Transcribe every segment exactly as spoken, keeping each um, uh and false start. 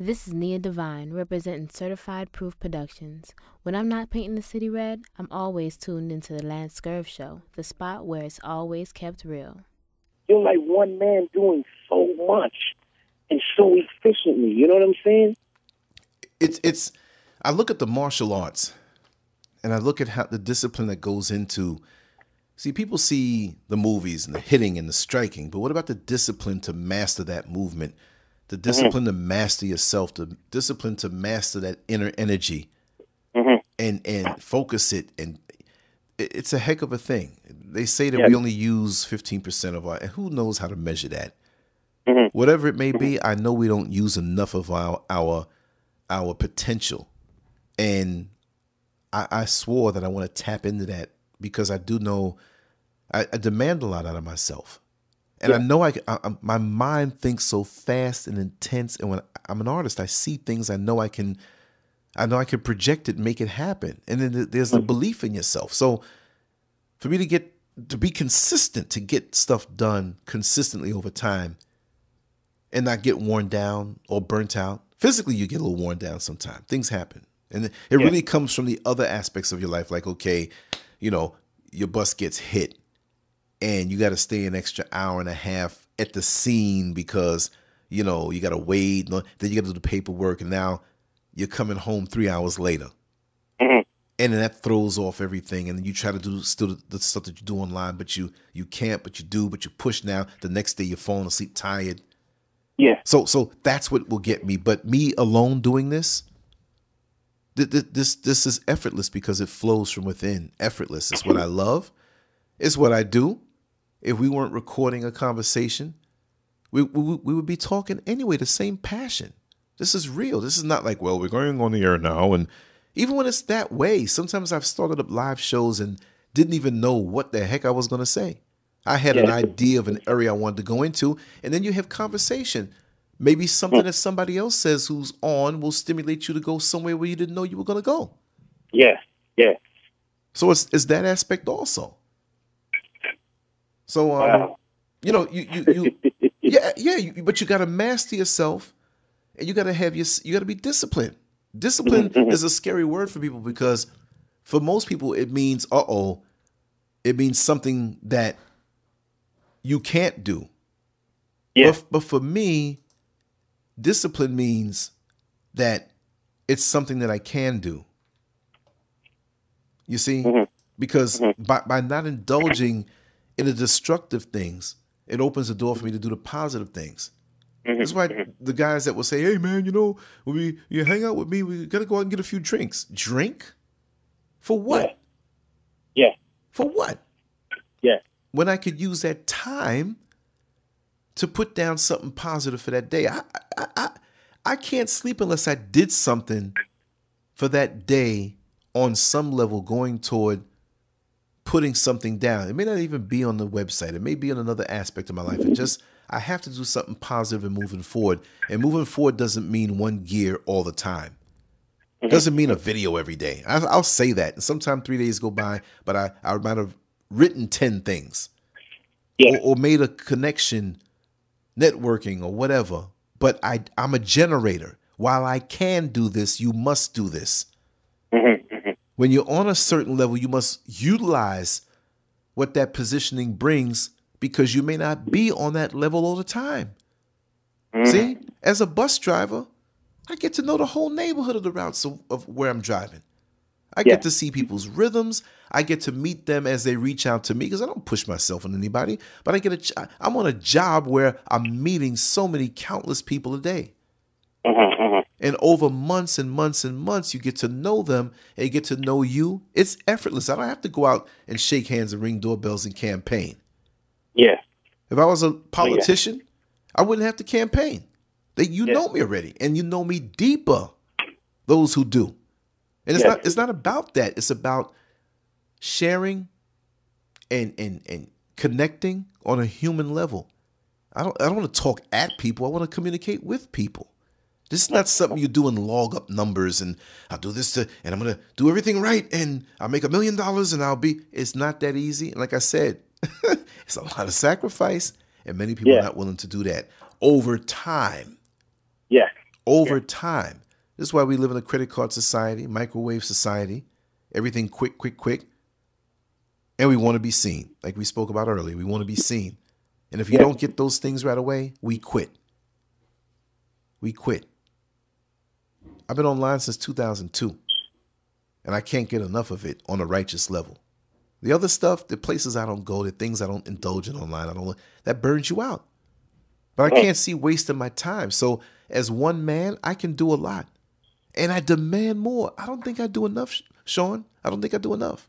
This is Nia Divine, representing Certified Proof Productions. When I'm not painting the city red, I'm always tuned into the Lance Scurv Show, the spot where it's always kept real. You're like one man doing so much and so efficiently. You know what I'm saying? It's it's. I look at the martial arts, and I look at how the discipline that goes into. See, people see the movies and the hitting and the striking, but what about the discipline to master that movement? The discipline mm-hmm. to master yourself, the discipline to master that inner energy, mm-hmm. and and focus it. And it, it's a heck of a thing. They say that yeah. we only use fifteen percent of our, and who knows how to measure that? Mm-hmm. Whatever it may be, I know we don't use enough of our our our potential. And I, I swore that I want to tap into that because I do know I, I demand a lot out of myself. And yeah. I know I, I, my mind thinks so fast and intense. And when I'm an artist, I see things I know I can, I know I can project it, make it happen. And then there's the belief in yourself. So for me to get, to be consistent, to get stuff done consistently over time and not get worn down or burnt out. Physically, you get a little worn down sometimes. Things happen. And it yeah. really comes from the other aspects of your life. Like, okay, you know, your bus gets hit. And you got to stay an extra hour and a half at the scene because, you know, you got to wait. Then you got to do the paperwork. And now you're coming home three hours later. Mm-hmm. And then that throws off everything. And then you try to do still the stuff that you do online, but you you can't, but you do, but you push now. The next day you're falling asleep tired. Yeah. So so that's what will get me. But me alone doing this, th- th- this, this is effortless because it flows from within. Effortless. It's what I love. It's what I do. If we weren't recording a conversation, we, we we would be talking anyway, the same passion. This is real. This is not like, well, we're going on the air now. And even when it's that way, sometimes I've started up live shows and didn't even know what the heck I was going to say. I had yeah. an idea of an area I wanted to go into, and then you have conversation. Maybe something that somebody else says who's on will stimulate you to go somewhere where you didn't know you were going to go. Yeah, yeah. So it's, it's that aspect also. So, um, wow. you know, you, you, you, yeah, yeah, you, but you got to master yourself and you got to have your, you got to be disciplined. Discipline mm-hmm. is a scary word for people because for most people, it means, uh-oh, it means something that you can't do. Yeah. But, but for me, discipline means that it's something that I can do. You see, mm-hmm. because mm-hmm. by, by not indulging in the destructive things, it opens the door for me to do the positive things. Mm-hmm. That's why mm-hmm. the guys that will say, hey, man, you know, when we, you hang out with me, we got to go out and get a few drinks. Drink? For what? Yeah. yeah. For what? Yeah. When I could use that time to put down something positive for that day. I, I, I, I can't sleep unless I did something for that day on some level going toward putting something down. It may not even be on the website. It may be on another aspect of my life. It just, I have to do something positive and moving forward. And moving forward doesn't mean one gear all the time. It doesn't mean a video every day. I, I'll say that. And sometimes three days go by, but I, I might have written ten things yeah. or, or made a connection, networking or whatever. But I, I'm a generator. While I can do this, you must do this. When you're on a certain level, you must utilize what that positioning brings because you may not be on that level all the time. Mm. See, as a bus driver, I get to know the whole neighborhood of the routes of, of where I'm driving. I yeah. get to see people's rhythms. I get to meet them as they reach out to me because I don't push myself on anybody, but I get a, I'm on a job where I'm meeting so many countless people a day. Uh-huh, uh-huh. And over months and months and months, you get to know them and get to know you. It's effortless. I don't have to go out and shake hands and ring doorbells and campaign. Yeah. If I was a politician, oh, yeah. I wouldn't have to campaign. They, you yeah. know me already, and you know me deeper. Those who do, and it's yeah. not. It's not about that. It's about sharing and and and connecting on a human level. I don't. I don't want to talk at people. I want to communicate with people. This is not something you do and log up numbers and I'll do this to, and I'm going to do everything right and I'll make a million dollars and I'll be, it's not that easy. And like I said, it's a lot of sacrifice and many people yeah. are not willing to do that over time. Yeah. over Yeah. time. This is why we live in a credit card society, microwave society, everything quick, quick, quick. And we want to be seen. Like we spoke about earlier, we want to be seen. And if you Yeah. don't get those things right away, we quit. We quit. I've been online since two thousand two, and I can't get enough of it on a righteous level. The other stuff, the places I don't go, the things I don't indulge in online, I don't, that burns you out. But I can't see wasting my time. So as one man, I can do a lot. And I demand more. I don't think I do enough, Sean. I don't think I do enough.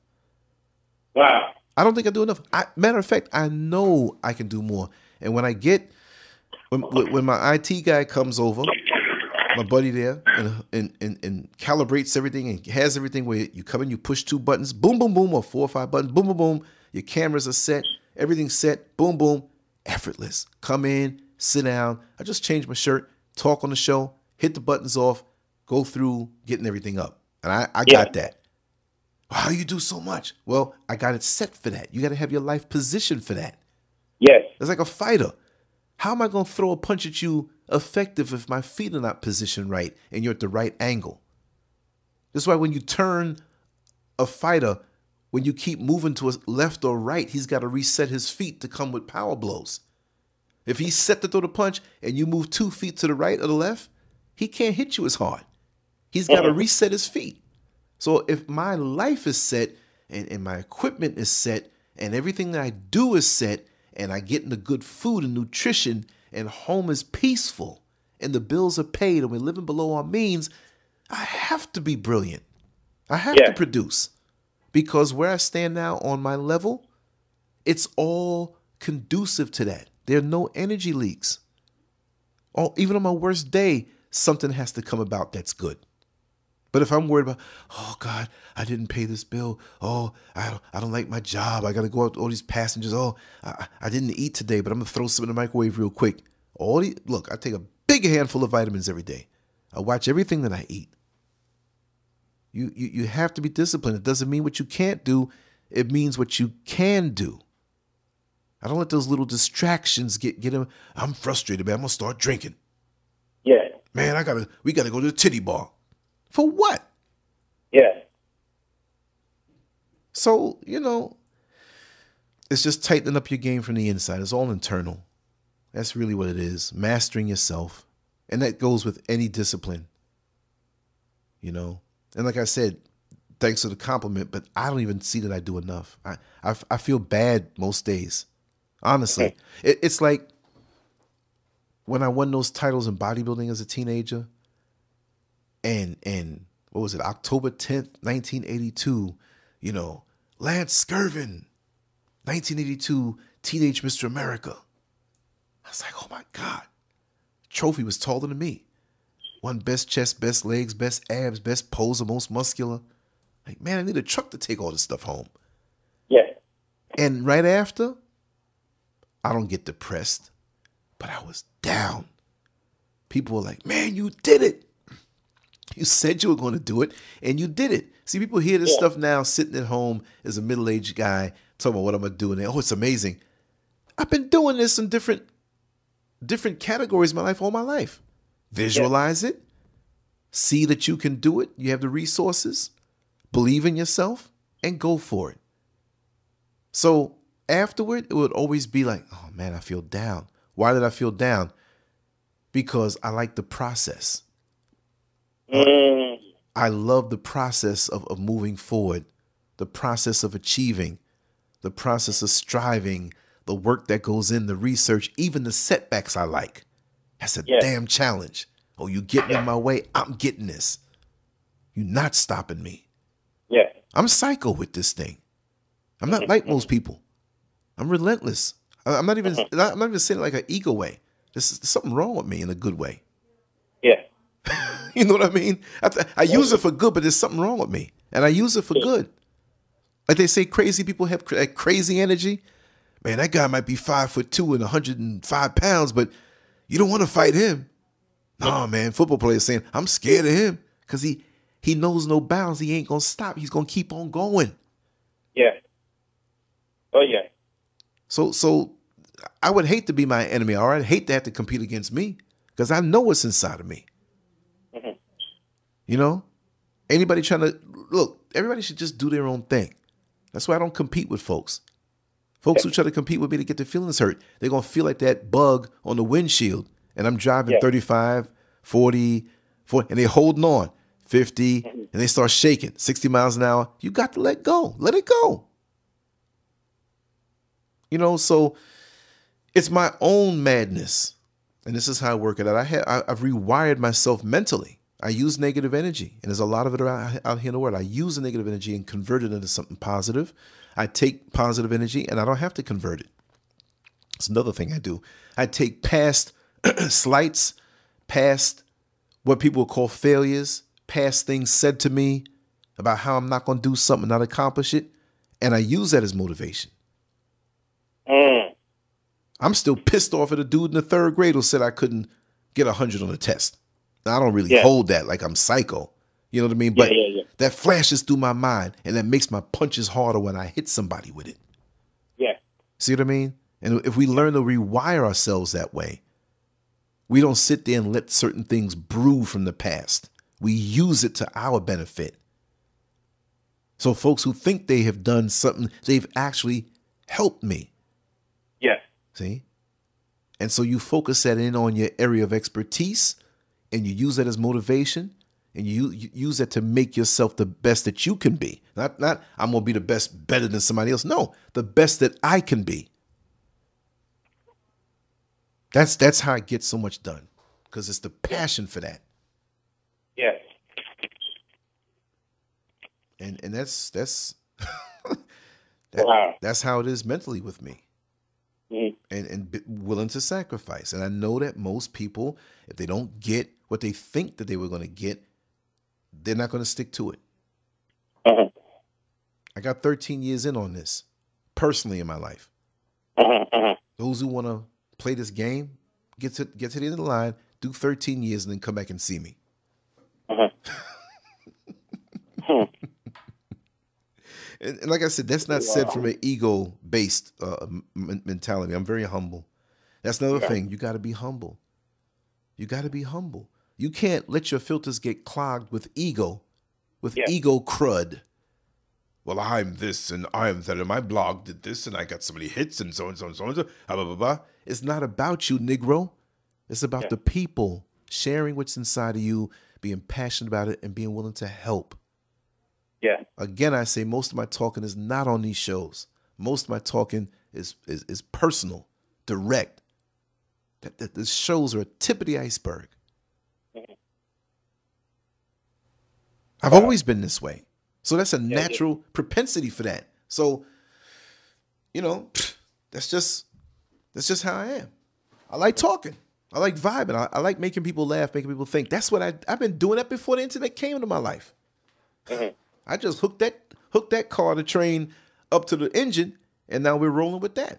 Wow. I don't think I do enough. I, matter of fact, I know I can do more. And when I get, when when my I T guy comes over, my buddy there, and and, and and calibrates everything and has everything where you come in, you push two buttons, boom, boom, boom, or four or five buttons, boom, boom, boom. Your cameras are set, everything's set, boom, boom, effortless. Come in, sit down. I just change my shirt, talk on the show, hit the buttons off, go through getting everything up. And I, I Yeah. got that. How do you do so much? Well, I got it set for that. You got to have your life positioned for that. Yes. It's like a fighter. How am I going to throw a punch at you effective if my feet are not positioned right and you're at the right angle? That's why when you turn a fighter, when you keep moving to a left or right, he's got to reset his feet to come with power blows. If he's set to throw the punch and you move two feet to the right or the left, he can't hit you as hard. He's got to Uh-huh. reset his feet. So if my life is set and, and my equipment is set and everything that I do is set and I get into good food and nutrition and home is peaceful and the bills are paid and we're living below our means, I have to be brilliant. I have Yeah. to produce because where I stand now on my level, it's all conducive to that. There are no energy leaks. Oh, even on my worst day, something has to come about that's good. But if I'm worried about, oh God, I didn't pay this bill. Oh, I don't, I don't like my job. I got to go out to all these passengers. Oh, I, I didn't eat today, but I'm gonna throw some in the microwave real quick. All the, look, I take a big handful of vitamins every day. I watch everything that I eat. You, you, you have to be disciplined. It doesn't mean what you can't do. It means what you can do. I don't let those little distractions get get him. I'm frustrated, man. I'm gonna start drinking. Yeah. Man, I gotta. We gotta go to the titty bar. For what? Yeah. So, you know, it's just tightening up your game from the inside. It's all internal. That's really what it is. Mastering yourself. And that goes with any discipline. You know? And like I said, thanks for the compliment, but I don't even see that I do enough. I I, I feel bad most days. Honestly. Okay. It, it's like when I won those titles in bodybuilding as a teenager, and and what was it, October tenth, nineteen eighty-two, you know, Lance Skirvin, nineteen eighty-two, Teenage Mister America. I was like, oh my God. Trophy was taller than me. Won best chest, best legs, best abs, best poser, most muscular. Like, man, I need a truck to take all this stuff home. Yeah. And right after, I don't get depressed, but I was down. People were like, man, you did it. You said you were going to do it, and you did it. See, people hear this Yeah. stuff now sitting at home as a middle-aged guy talking about what I'm going to do, and they, oh, it's amazing. I've been doing this in different different categories of my life all my life. Visualize it. See that you can do it. You have the resources. Believe in yourself, and go for it. So afterward, it would always be like, oh, man, I feel down. Why did I feel down? Because I like the process. Mm. I love the process of, of moving forward, the process of achieving, the process of striving, the work that goes in, the research, even the setbacks I like. That's a Yeah. damn challenge. Oh, you getting in my way? I'm getting this. You're not stopping me. Yeah. I'm psycho with this thing. I'm not like most people. I'm relentless. I- I'm not even I'm not even saying it like an ego way. There's, there's something wrong with me in a good way. Yeah. You know what I mean? I, th- I use it for good, but there's something wrong with me. And I use it for good. Like they say, crazy people have cra- crazy energy. Man, that guy might be five foot two and one hundred five pounds, but you don't want to fight him. Nah, man, football players saying, I'm scared of him because he, he knows no bounds. He ain't going to stop. He's going to keep on going. Yeah. Oh, yeah. So so I would hate to be my enemy, or I'd hate to have to compete against me because I know what's inside of me. You know, anybody trying to look, everybody should just do their own thing. That's why I don't compete with folks. Folks who try to compete with me to get their feelings hurt, they're going to feel like that bug on the windshield. And I'm driving Yeah. thirty-five, forty, forty, and they're holding on fifty, Mm-hmm. and they start shaking sixty miles an hour. You got to let go. Let it go. You know, so it's my own madness. And this is how I work it out. I have, I, I've rewired myself mentally. I use negative energy, and there's a lot of it around, out here in the world. I use the negative energy and convert it into something positive. I take positive energy, and I don't have to convert it. It's another thing I do. I take past slights, past what people call failures, past things said to me about how I'm not going to do something, not accomplish it, and I use that as motivation. Mm. I'm still pissed off at a dude in the third grade who said I couldn't get one hundred on the test. Now, I don't really Yeah. hold that like I'm psycho. You know what I mean? But Yeah, yeah, yeah. that flashes through my mind, and that makes my punches harder when I hit somebody with it. Yeah. See what I mean? And if we learn to rewire ourselves that way, we don't sit there and let certain things brew from the past. We use it to our benefit. So folks who think they have done something, they've actually helped me. Yeah. See? And so you focus that in on your area of expertise, and you use that as motivation, and you, you use that to make yourself the best that you can be. Not, not I'm going to be the best better than somebody else. No, the best that I can be. That's that's how I get so much done, because it's the passion for that. Yeah. And and that's that's that, Wow. that's how it is mentally with me. Mm-hmm. And and be willing to sacrifice. And I know that most people, if they don't get what they think that they were going to get, they're not going to stick to it. Uh-huh. I got thirteen years in on this, personally in my life. Uh-huh. Uh-huh. Those who want to play this game, get to get to the end of the line, do thirteen years, and then come back and see me. Uh-huh. Hmm. And, and like I said, that's not said from an ego-based uh, m- mentality. I'm very humble. That's another Yeah. thing. You got to be humble. You got to be humble. You can't let your filters get clogged with ego, with Yeah. ego crud. Well, I'm this and I'm that, and my blog did this, and I got so many hits, and so and so and so and so. Blah, blah, blah, blah. It's not about you, Negro. It's about Yeah. the people sharing what's inside of you, being passionate about it, and being willing to help. Yeah. Again, I say most of my talking is not on these shows. Most of my talking is is, is personal, direct. That, that the shows are a tip of the iceberg. I've always been this way. So that's a yeah. natural propensity for that. So, you know, that's just that's just how I am. I like talking. I like vibing. I, I like making people laugh, making people think. That's what I I've been doing that before the internet came into my life. Mm-hmm. I just hooked that hooked that car, the train, up to the engine, and now we're rolling with that.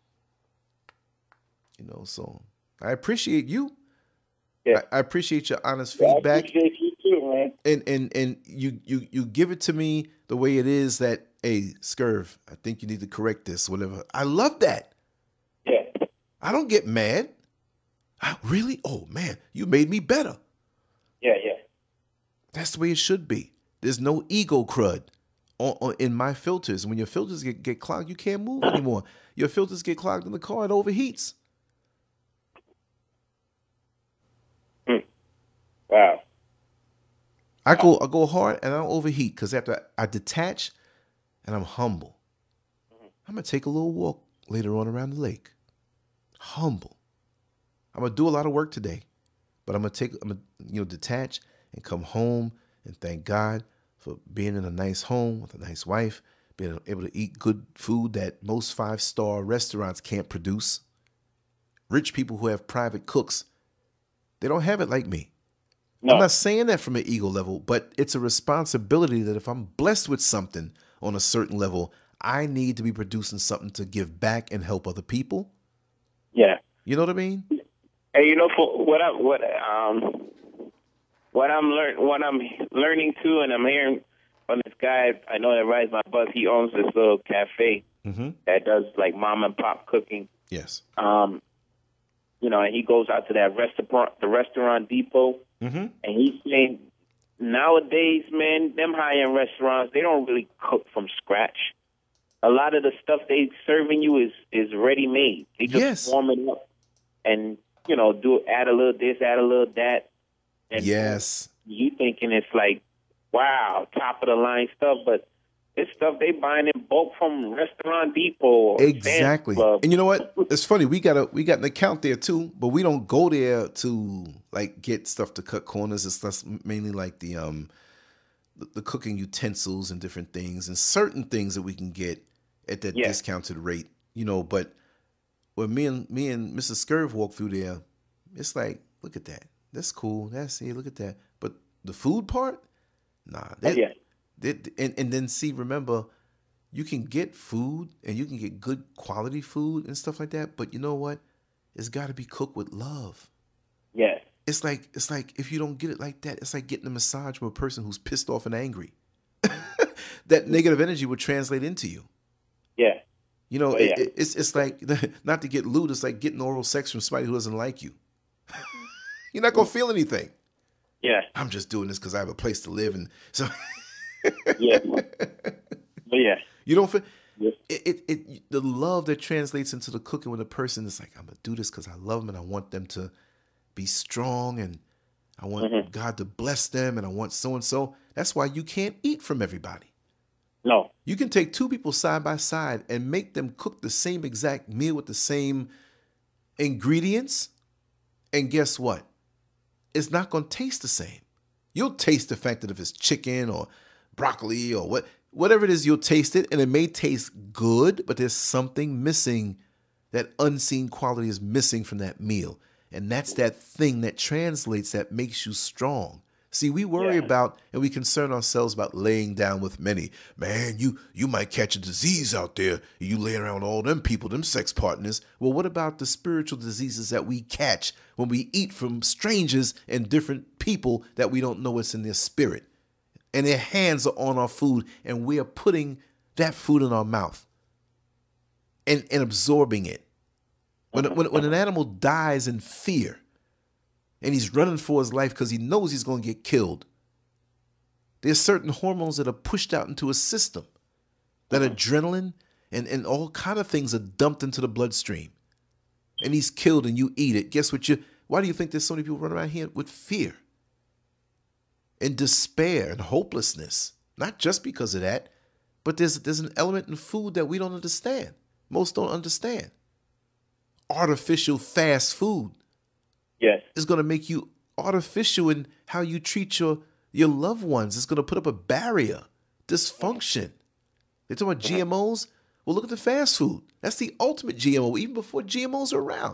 You know, so I appreciate you. Yeah. I, I appreciate your honest Yeah, I feedback, appreciate you too, man. and and and you you you give it to me the way it is. That, hey, Scurv, I think you need to correct this, whatever. I love that. Yeah. I don't get mad. I, really? Oh man, you made me better. Yeah, yeah. That's the way it should be. There's no ego crud on, on, in my filters. When your filters get, get clogged, you can't move anymore. Your filters get clogged in the car, it overheats. Hmm. Wow. I go I go hard and I don't overheat because after I detach and I'm humble. I'm gonna take a little walk later on around the lake. Humble. I'm gonna do a lot of work today, but I'm gonna take I'm gonna you know detach and come home and thank God for being in a nice home with a nice wife, being able to eat good food that most five-star restaurants can't produce. Rich people who have private cooks, they don't have it like me. No. I'm not saying that from an ego level, but it's a responsibility that if I'm blessed with something on a certain level, I need to be producing something to give back and help other people. Yeah. You know what I mean? And you know, for what I what um what I'm learn what I'm learning too, and I'm hearing from this guy I know that rides my bus. He owns this little cafe Mm-hmm. that does like mom and pop cooking. Yes. Um, you know, and he goes out to that restaurant, the Restaurant Depot, Mm-hmm. and he's saying nowadays, man, them high-end restaurants, they don't really cook from scratch. A lot of the stuff they serving you is, is ready-made. They just Yes. warm it up and, you know, do add a little this, add a little that. And Yes. you thinking it's like, wow, top-of-the-line stuff, but it's stuff they buying in bulk from Restaurant Depot. Or Exactly. Sam's Club. And you know what? It's funny. We got a we got an account there too, but we don't go there to like get stuff to cut corners. It's that's mainly like the um the, the cooking utensils and different things and certain things that we can get at that Yeah. discounted rate. You know, but when me and me and Missus Scurv walk through there, it's like, look at that. That's cool. That's here. Look at that. But the food part, nah. They, Yeah. they, and and then see, remember, you can get food and you can get good quality food and stuff like that. But you know what? It's got to be cooked with love. Yeah. It's like it's like if you don't get it like that, it's like getting a massage from a person who's pissed off and angry. That negative energy would translate into you. Yeah. You know, Oh, it, yeah. it- it's it's like not to get lewd. It's like getting oral sex from somebody who doesn't like you. You're not gonna feel anything. Yeah. I'm just doing this because I have a place to live, and so Yeah. But yeah. you don't feel Yes. it, it. It the love that translates into the cooking when the person is like, I'm gonna do this because I love them and I want them to be strong and I want Mhm. God to bless them and I want so and so. That's why you can't eat from everybody. No. You can take two people side by side and make them cook the same exact meal with the same ingredients. And guess what? It's not going to taste the same. You'll taste the fact that if it's chicken or broccoli or what, whatever it is, you'll taste it and it may taste good, but there's something missing. That unseen quality is missing from that meal. And that's that thing that translates, that makes you strong. See, we worry Yeah. about and we concern ourselves about laying down with many. Man, you you might catch a disease out there. You lay around all them people, them sex partners. Well, what about the spiritual diseases that we catch when we eat from strangers and different people that we don't know what's in their spirit? And their hands are on our food, and we are putting that food in our mouth and, and absorbing it. When, when, when an animal dies in fear, and he's running for his life because he knows he's going to get killed, there's certain hormones that are pushed out into his system. That adrenaline and, and all kind of things are dumped into the bloodstream. And he's killed and you eat it. Guess what? You, why do you think there's so many people running around here with fear and despair and hopelessness? Not just because of that, but there's, there's an element in food that we don't understand. Most don't understand. Artificial fast food Yes. is going to make you artificial in how you treat your, your loved ones. It's going to put up a barrier, dysfunction. They're talking about G M Os. Well, look at the fast food. That's the ultimate G M O, even before G M Os are around.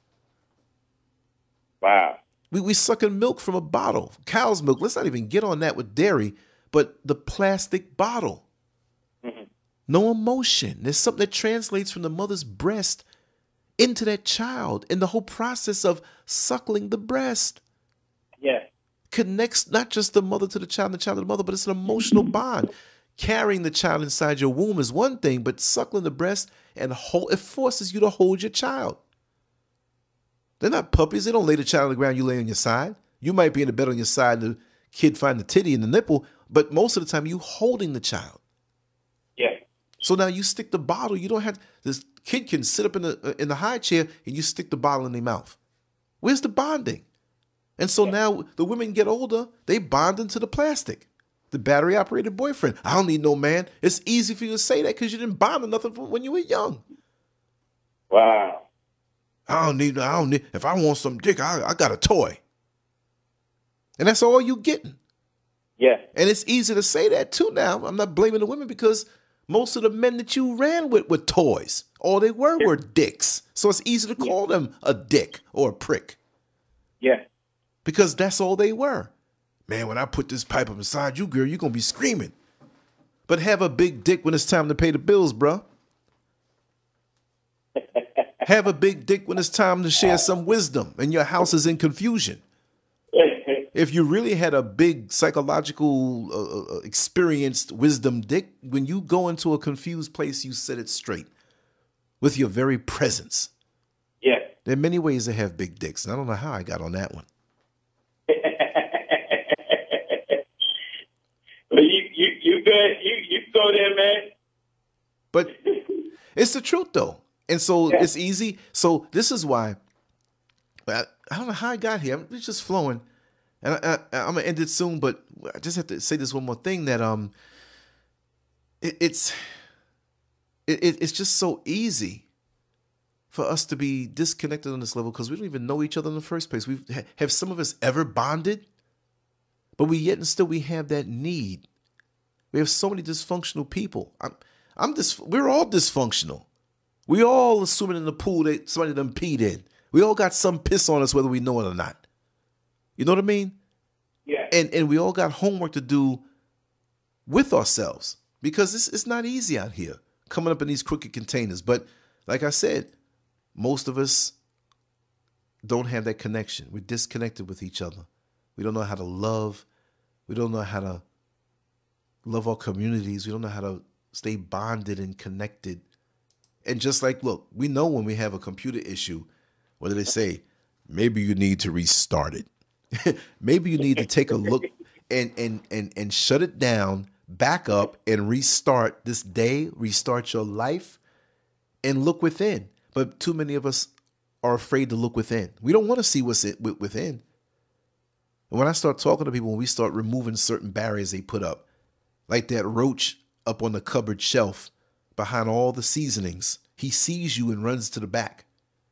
Wow. We we sucking milk from a bottle, cow's milk. Let's not even get on that with dairy, but the plastic bottle. Mhm. No emotion. There's something that translates from the mother's breast into that child, and the whole process of suckling the breast Yeah. connects not just the mother to the child and the child to the mother, but it's an emotional bond. Carrying the child inside your womb is one thing, but suckling the breast and hold, it forces you to hold your child. They're not puppies. They don't lay the child on the ground, you lay on your side. You might be in the bed on your side and the kid find the titty and the nipple, but most of the time you holding the child. Yeah. So now you stick the bottle. You don't have this kid can sit up in the in the high chair and you stick the bottle in their mouth. Where's the bonding? And so now the women get older, they bond into the plastic. The battery operated boyfriend. I don't need no man. It's easy for you to say that because you didn't bond to nothing from when you were young. Wow. I don't need. I don't need. If I want some dick, I, I got a toy. And that's all you getting. Yeah. And it's easy to say that too now. I'm not blaming the women because most of the men that you ran with were toys. All they were were dicks. So it's easy to call them a dick or a prick Yeah. because that's all they were. Man, when I put this pipe up inside you, girl, you're going to be screaming. But have a big dick when it's time to pay the bills, bro. Have a big dick when it's time to share some wisdom and your house is in confusion. If you really had a big psychological uh, uh, experienced wisdom dick, when you go into a confused place, you set it straight with your very presence. Yeah. There are many ways to have big dicks, and I don't know how I got on that one. you good. You you go there, man. But it's the truth, though. And so Yeah. it's easy. So this is why, I, I don't know how I got here. It's just flowing. And I, I, I'm going to end it soon, but I just have to say this one more thing that um, it, it's it, it, it's just so easy for us to be disconnected on this level because we don't even know each other in the first place. We've have some of us ever bonded, but we yet and still we have that need. We have so many dysfunctional people. I'm, I'm dis- We're all dysfunctional. We all assuming in the pool that somebody done peed in. We all got some piss on us whether we know it or not. You know what I mean? Yeah. And and we all got homework to do with ourselves because it's it's not easy out here coming up in these crooked containers. But like I said, most of us don't have that connection. We're disconnected with each other. We don't know how to love. We don't know how to love our communities. We don't know how to stay bonded and connected. And just like, look, we know when we have a computer issue, what do they say? Maybe you need to restart it. Maybe you need to take a look and, and, and, and shut it down, back up and restart this day, restart your life and look within. But too many of us are afraid to look within. We don't want to see what's it within. And when I start talking to people, when we start removing certain barriers they put up, like that roach up on the cupboard shelf behind all the seasonings, he sees you and runs to the back,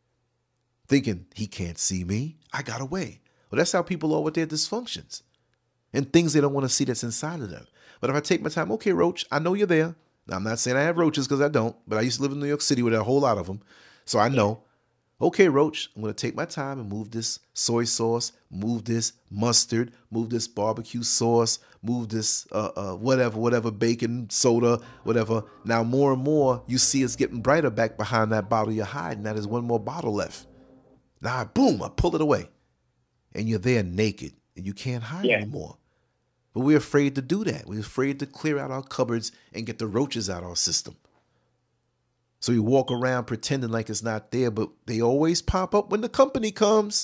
thinking he can't see me. I got away. Well, that's how people are with their dysfunctions and things they don't want to see that's inside of them. But if I take my time, okay, roach, I know you're there. Now, I'm not saying I have roaches because I don't, but I used to live in New York City with a whole lot of them. So I know, okay, roach, I'm going to take my time and move this soy sauce, move this mustard, move this barbecue sauce, move this uh, uh, whatever, whatever, bacon, soda, whatever. Now, more and more, you see it's getting brighter back behind that bottle you're hiding. Now there's one more bottle left. Now, boom, I pull it away. And you're there naked and you can't hide yeah. anymore. But we're afraid to do that. We're afraid to clear out our cupboards and get the roaches out of our system. So we walk around pretending like it's not there, but they always pop up when the company comes.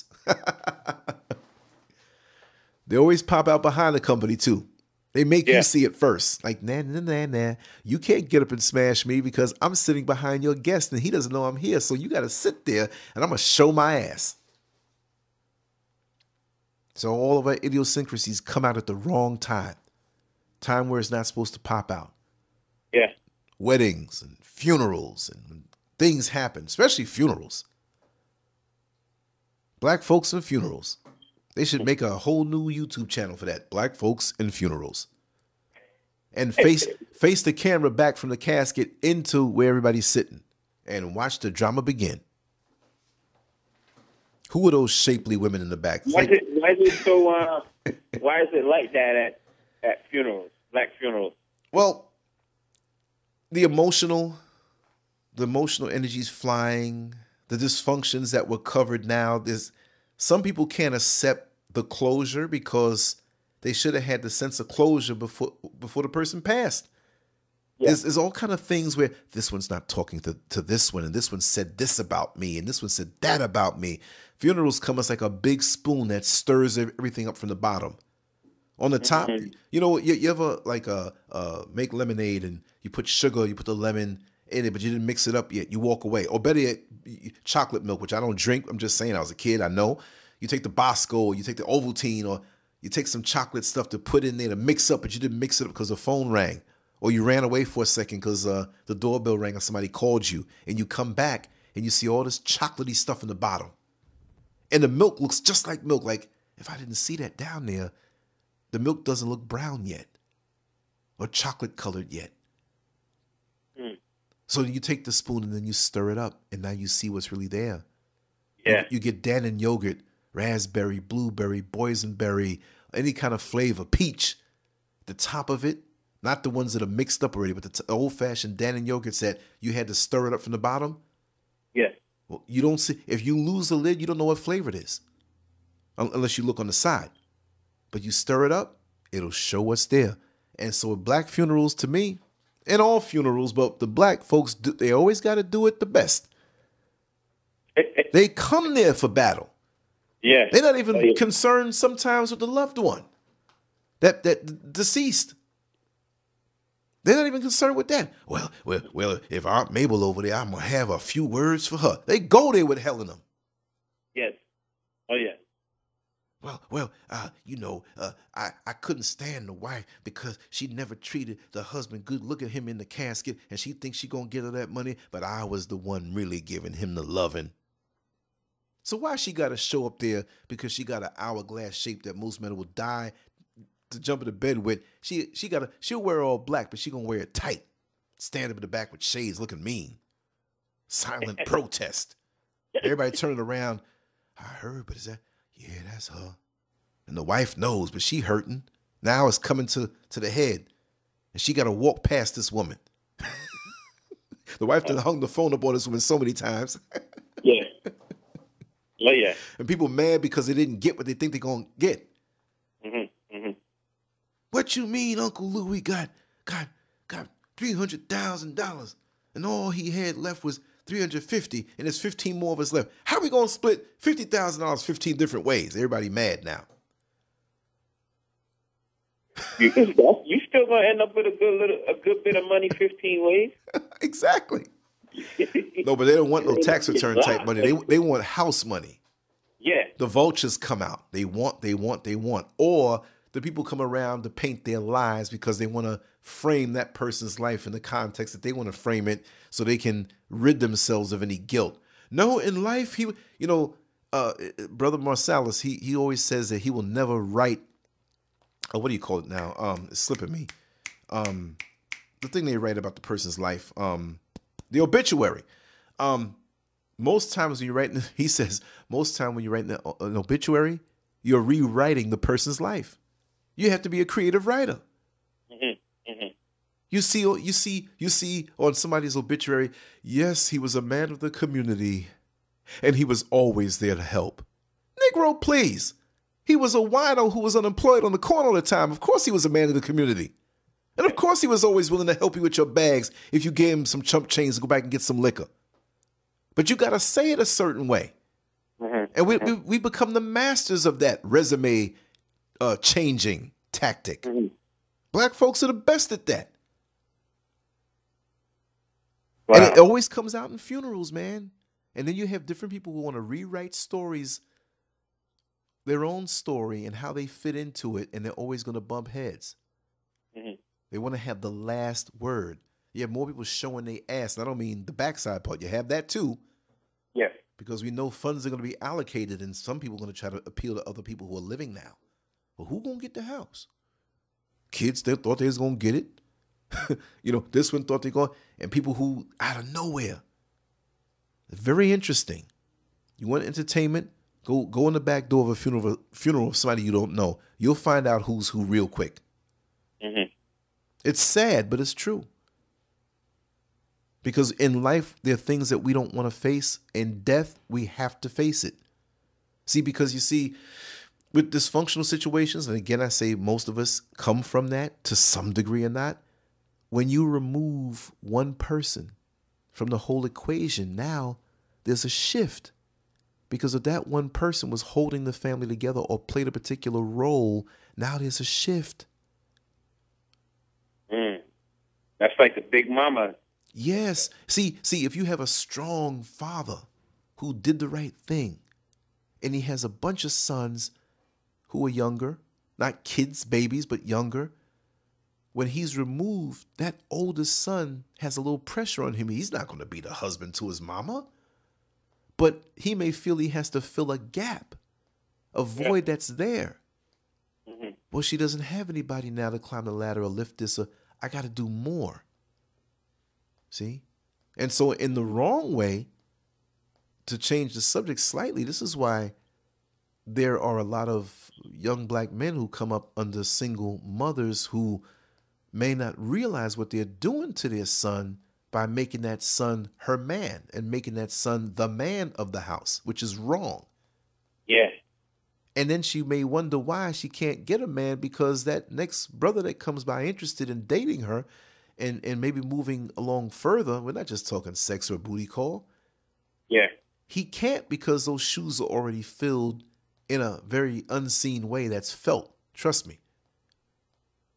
They always pop out behind the company too. They make yeah. you see it first. Like, nah, nah, nah, nah. You can't get up and smash me because I'm sitting behind your guest and he doesn't know I'm here. So you got to sit there and I'm going to show my ass. So all of our idiosyncrasies come out at the wrong time. Time where it's not supposed to pop out. Yeah. Weddings and funerals and things happen, especially funerals. Black folks and funerals. They should make a whole new YouTube channel for that. Black folks and funerals. And face face the camera back from the casket into where everybody's sitting and watch the drama begin. Who are those shapely women in the back? Why, like, is, it, why is it so? Uh, why is it like that at at funerals, black funerals? Well, the emotional, the emotional energies flying, the dysfunctions that were covered. Now, there's some people can't accept the closure because they should have had the sense of closure before before the person passed. Yeah. There's, there's all kind of things where this one's not talking to, to this one, and this one said this about me, and this one said that about me. Funerals come as like a big spoon that stirs everything up from the bottom. On the top, mm-hmm. you know, you, you ever like uh, uh, make lemonade and you put sugar, you put the lemon in it, but you didn't mix it up yet. You walk away. Or better yet, chocolate milk, which I don't drink. I'm just saying I was a kid. I know. You take the Bosco or you take the Ovaltine or you take some chocolate stuff to put in there to mix up, but you didn't mix it up because the phone rang. Or you ran away for a second because uh, the doorbell rang and somebody called you. And you come back and you see all this chocolatey stuff in the bottom. And the milk looks just like milk. Like, if I didn't see that down there, the milk doesn't look brown yet. Or chocolate colored yet. Mm. So you take the spoon and then you stir it up. And now you see what's really there. Yeah. You, you get Dannon yogurt, raspberry, blueberry, boysenberry, any kind of flavor, peach. The top of it. Not the ones that are mixed up already, but the t- old-fashioned Dannon yogurts that you had to stir it up from the bottom. Yes. Well, you don't see. If you lose the lid, you don't know what flavor it is, unless you look on the side. But you stir it up, it'll show what's there. And so with black funerals, to me, and all funerals, but the black folks, do, they always got to do it the best. They come there for battle. Yeah. They're not even oh, yeah. concerned sometimes with the loved one, that that deceased. They're not even concerned with that. Well, well, well, if Aunt Mabel over there, I'm going to have a few words for her. They go there with hell in them. Yes. Oh, yeah. Well, well, uh, you know, uh, I, I couldn't stand the wife because she never treated the husband good. Look at him in the casket, and she thinks she going to get her that money, but I was the one really giving him the loving. So why she got to show up there because she got an hourglass shape that most men will die to jump into bed with? She she got to, she'll wear all black, but she going to wear it tight. Stand up in the back with shades looking mean. Silent protest. Everybody turning around. I heard, but is that? Yeah, that's her. And the wife knows, but she hurting. Now it's coming to, to the head. And she got to walk past this woman. The wife done hung the phone up on this woman so many times. Yeah. Oh, yeah. And people mad because they didn't get what they think they're going to get. Mm-hmm. Mm-hmm. What you mean Uncle Louie got, got, got three hundred thousand dollars and all he had left was three hundred fifty dollars, and there's fifteen more of us left. How are we going to split fifty thousand dollars fifteen different ways? Everybody mad now. You, you still going to end up with a good little, a good bit of money fifteen ways? Exactly. No, but they don't want no tax return type money. They they want house money. Yeah. The vultures come out. They want, they want, they want. Or the people come around to paint their lies because they want to frame that person's life in the context that they want to frame it so they can rid themselves of any guilt. No, in life, he, you know, uh, Brother Marsalis, he he always says that he will never write, oh, what do you call it now? Um, it's slipping me. Um, the thing they write about the person's life, um, the obituary. Um, most times when you're writing, he says, most time when you're writing an obituary, you're rewriting the person's life. You have to be a creative writer. Mm-hmm. Mm-hmm. You see, you see, you see on somebody's obituary, yes, he was a man of the community, and he was always there to help. Negro, please. He was a wino who was unemployed on the corner all the time. Of course he was a man of the community. And of course he was always willing to help you with your bags if you gave him some chump change to go back and get some liquor. But you got to say it a certain way. Mm-hmm. And we, we we become the masters of that resume uh, changing tactic. Mm-hmm. Black folks are the best at that. Wow. And it always comes out in funerals, man. And then you have different people who want to rewrite stories, their own story and how they fit into it, and they're always going to bump heads. Mm-hmm. They want to have the last word. You have more people showing their ass. And I don't mean the backside part. You have that too. Yes. Because we know funds are going to be allocated, and some people are going to try to appeal to other people who are living now. Well, who going to get the house? Kids, they thought they was going to get it. You know, this one thought they going, and people who out of nowhere. Very interesting. You want entertainment? Go go in the back door of a funeral funeral of somebody you don't know. You'll find out who's who real quick. Mm-hmm. It's sad, but it's true. Because in life, there are things that we don't want to face. In death, we have to face it. See, because you see, with dysfunctional situations, and again, I say most of us come from that to some degree or not. When you remove one person from the whole equation, now there's a shift. Because if that one person was holding the family together or played a particular role, now there's a shift. Mm. That's like the big mama. Yes. See, see, if you have a strong father who did the right thing, and he has a bunch of sons who are younger, not kids, babies, but younger, when he's removed, that oldest son has a little pressure on him. He's not going to be the husband to his mama, but he may feel he has to fill a gap, a void that's there. Mm-hmm. Well, she doesn't have anybody now to climb the ladder or lift this. Or I got to do more. See? And so in the wrong way, to change the subject slightly, this is why there are a lot of young black men who come up under single mothers who may not realize what they're doing to their son by making that son her man and making that son the man of the house, which is wrong. Yeah. And then she may wonder why she can't get a man, because that next brother that comes by interested in dating her and, and maybe moving along further, we're not just talking sex or booty call. Yeah. He can't, because those shoes are already filled in a very unseen way that's felt. Trust me.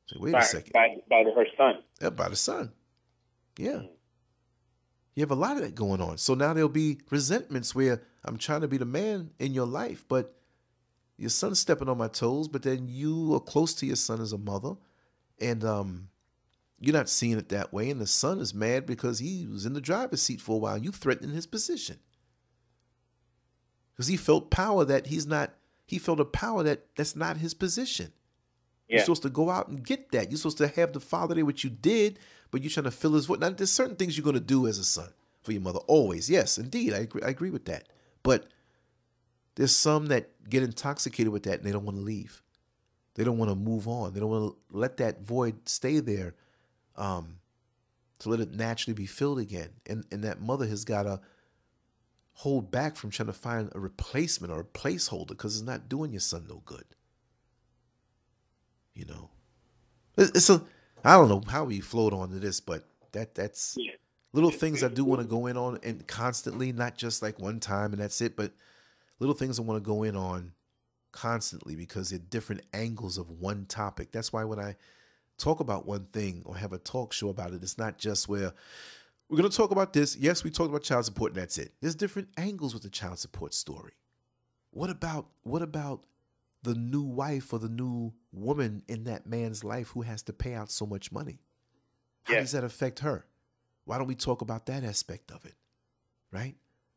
Say, wait by, a second. by by her son. Yeah, by the son. Yeah. You have a lot of that going on. So now there'll be resentments where I'm trying to be the man in your life, but your son's stepping on my toes, but then you are close to your son as a mother, and um, you're not seeing it that way, and the son is mad because he was in the driver's seat for a while. You threatening his position. Because he felt power that he's not, he felt a power that that's not his position. Yeah. You're supposed to go out and get that. You're supposed to have the father there, which you did, but you're trying to fill his voice. Now, there's certain things you're going to do as a son for your mother. Always. Yes, indeed. I agree, I agree with that. But there's some that get intoxicated with that and they don't want to leave. They don't want to move on. They don't want to let that void stay there um, to let it naturally be filled again. And, and that mother has got to hold back from trying to find a replacement or a placeholder because it's not doing your son no good. You know, it's a, I don't know how we float onto this, but that that's yeah. little things I do want to go in on and constantly, not just like one time and that's it, but little things I want to go in on constantly because they're different angles of one topic. That's why when I talk about one thing or have a talk show about it, it's not just where we're going to talk about this. Yes, we talked about child support and that's it. There's different angles with the child support story. What about, what about the new wife or the new woman in that man's life who has to pay out so much money? How yeah. does that affect her? Why don't we talk about that aspect of it? Right?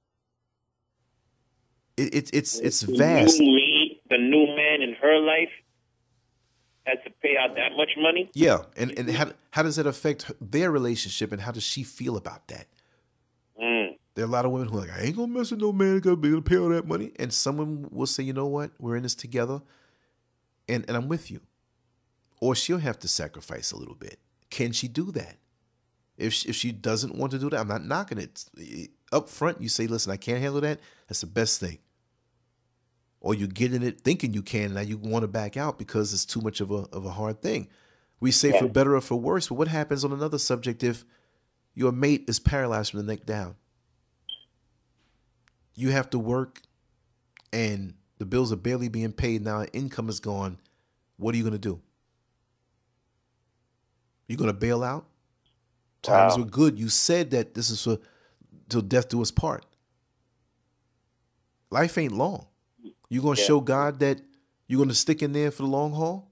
It, it, it's it's the vast. New man, the new man in her life has to pay out that much money? Yeah. And, and how, how does that affect her, their relationship, and how does she feel about that? Mm. There are a lot of women who are like, I ain't gonna mess with no man, gotta be able to pay all that money. And someone will say, you know what, we're in this together, and, and I'm with you. Or she'll have to sacrifice a little bit. Can she do that? If she, if she doesn't want to do that, I'm not knocking it. Up front, you say, listen, I can't handle that. That's the best thing. Or you get in it thinking you can, now you want to back out because it's too much of a of a hard thing. We say yeah. for better or for worse, but what happens on another subject if your mate is paralyzed from the neck down? You have to work and the bills are barely being paid. Now income is gone. What are you going to do? You're going to bail out? Times wow. were good. You said that this is for till death do us part. Life ain't long. You're going to yeah. show God that you're going to stick in there for the long haul,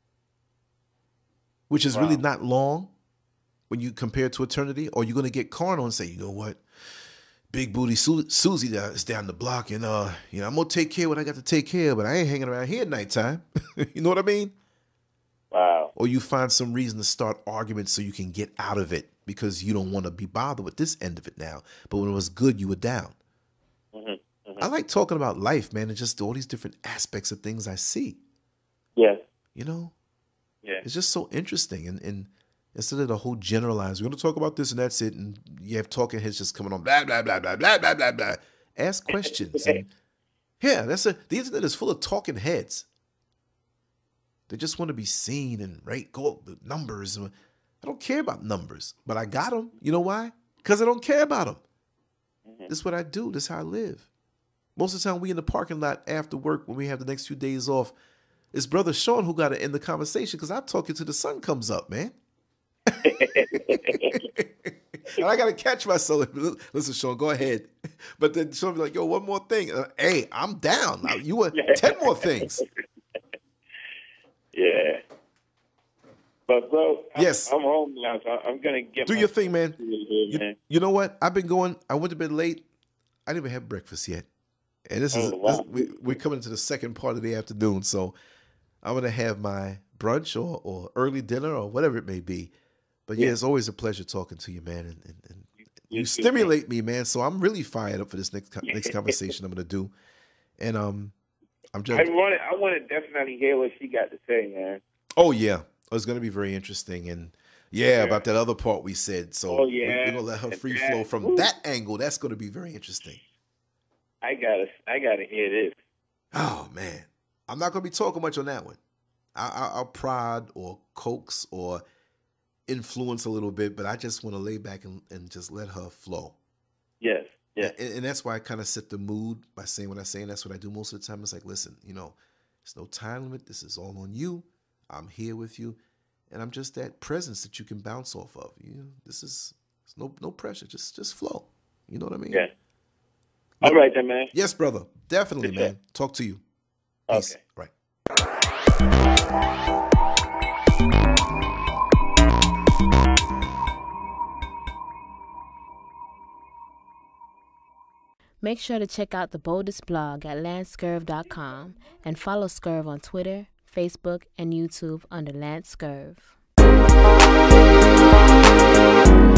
which is wow. really not long when you compare it to eternity. Or you're going to get carnal and say, you know what? Big booty Su- Susie is down the block, and uh, you know, I'm gonna take care of what I got to take care of, but I ain't hanging around here at nighttime. You know what I mean? Wow. Or you find some reason to start arguments so you can get out of it because you don't want to be bothered with this end of it now. But when it was good, you were down. Mm-hmm. Mm-hmm. I like talking about life, man, and just all these different aspects of things I see. Yeah. You know? Yeah. It's just so interesting, and and. Instead of the whole generalized, we're going to talk about this and that's it, and you have talking heads just coming on, blah, blah, blah, blah, blah, blah, blah, blah. Ask questions. And yeah, that's a, the internet is full of talking heads. They just want to be seen and right, go up the numbers. I don't care about numbers, but I got them. You know why? Because I don't care about them. Mm-hmm. This is what I do. This is how I live. Most of the time we in the parking lot after work when we have the next few days off, it's Brother Sean who got to end the conversation because I'm talking till the sun comes up, man. And I gotta catch myself. Listen, Sean, go ahead. But then Sean be like, "Yo, one more thing. Uh, hey, I'm down. Now, you want ten more things?" Yeah. But bro, I'm, yes, I'm home now, so I'm gonna get. Do your thing, man. Here, man. You, you know what? I've been going. I went to bed late. I didn't even have breakfast yet, and this is oh, wow. this, we, we're coming to the second part of the afternoon. So I'm gonna have my brunch or or early dinner or whatever it may be. But yeah, it's always a pleasure talking to you, man, and, and, and you, you stimulate me, man. So I'm really fired up for this next next conversation I'm gonna do, and um, I'm just. I want to. I want to definitely hear what she got to say, man. Oh yeah, it's gonna be very interesting, and yeah, yeah. about that other part we said. So oh, yeah. we're, we're gonna let her free that, flow from ooh. that angle. That's gonna be very interesting. I gotta. I gotta hear this. Oh man, I'm not gonna be talking much on that one. I, I, I'll prod or coax or influence a little bit, but I just want to lay back and, and just let her flow. Yes, yes. And, and that's why I kind of set the mood by saying what I say, and that's what I do most of the time. It's like, listen, you know, there's no time limit. This is all on you. I'm here with you. and I'm just that presence that you can bounce off of. You know, this is no no pressure. Just just flow. You know what I mean? Yeah. All right then, man. Yes, brother. Definitely, man. Talk to you. Peace. Okay. Right. Make sure to check out the Boldest blog at lance scurv dot com and follow Scurv on Twitter, Facebook, and YouTube under Lance Scurv.